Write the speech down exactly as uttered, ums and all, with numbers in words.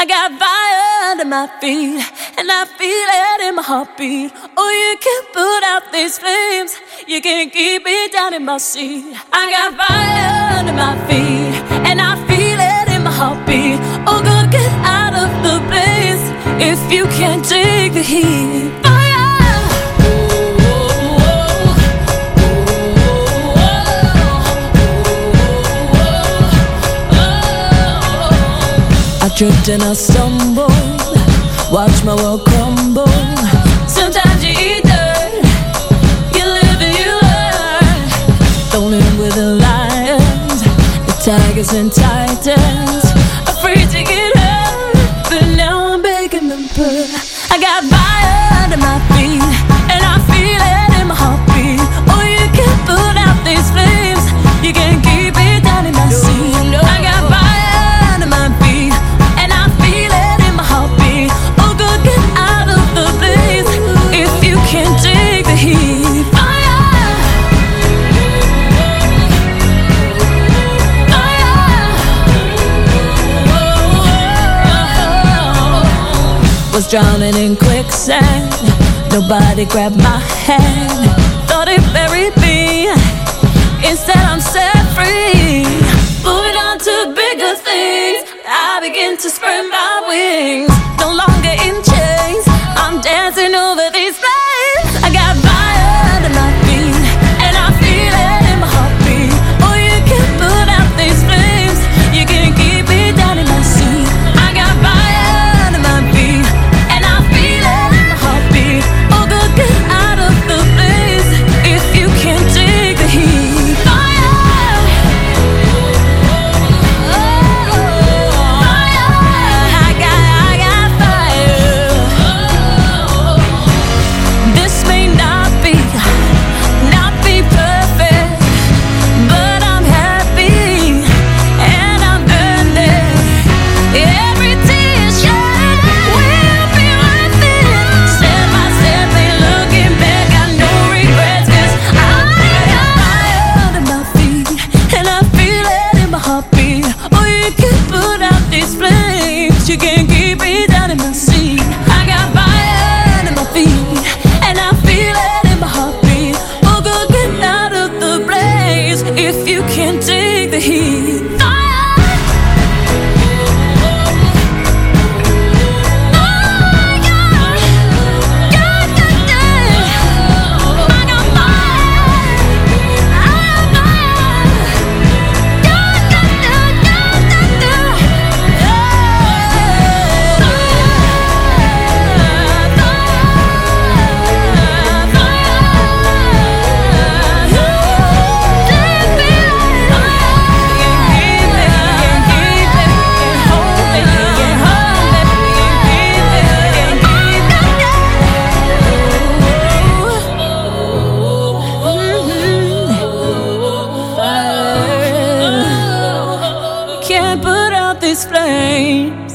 I got fire under my feet, and I feel it in my heartbeat. Oh, you can't put out these flames, you can't keep me down in my seat. I got fire under my feet, and I feel it in my heartbeat. Oh, girl, get out of the blaze if you can't take the heat. I tripped and I stumbled, watch my world crumble. Sometimes you eat dirt, you live and you learn. Thrown in with the lions, the tigers and titans, afraid to get hurt, but now I'm begging them purr. I got fire under my feet, and I feel it in my heartbeat. Oh, you can't put out these flames, you can't keep it down in my seat. I got fire under my feet, and I feel it in my heartbeat. Oh, girl, get out of the blaze if you can't take the heat. Fire, fire. Was drowning in quicksand, nobody grabbed my hand. Thought it buried me, instead I'm set free. Moving on to bigger things, I begin to spread my wings. No longer in chains, I'm dancing over these flames. I got fire under my feet, and I feel it in my heartbeat. Oh, you can't put out these flames, you can't keep me down in my seat. I got fire under my feet, and I feel it in my heartbeat. Oh, girl, get out of the blaze if you can't take the heat. Fire, I got, I got fire. This may not be, not be perfect, but I'm happy and I'm burning. Every tear shed will be worth it. Step by step, ain't looking back, got no regrets, 'cause I got fire under my feet, and I feel it in my heartbeat. Oh, you can't put out these flames, you can't keep me down in my seat. I got fire under my feet, and I feel it in my heartbeat. Oh, girl, get out of the blaze if you can't take the heat. Can't put out these flames.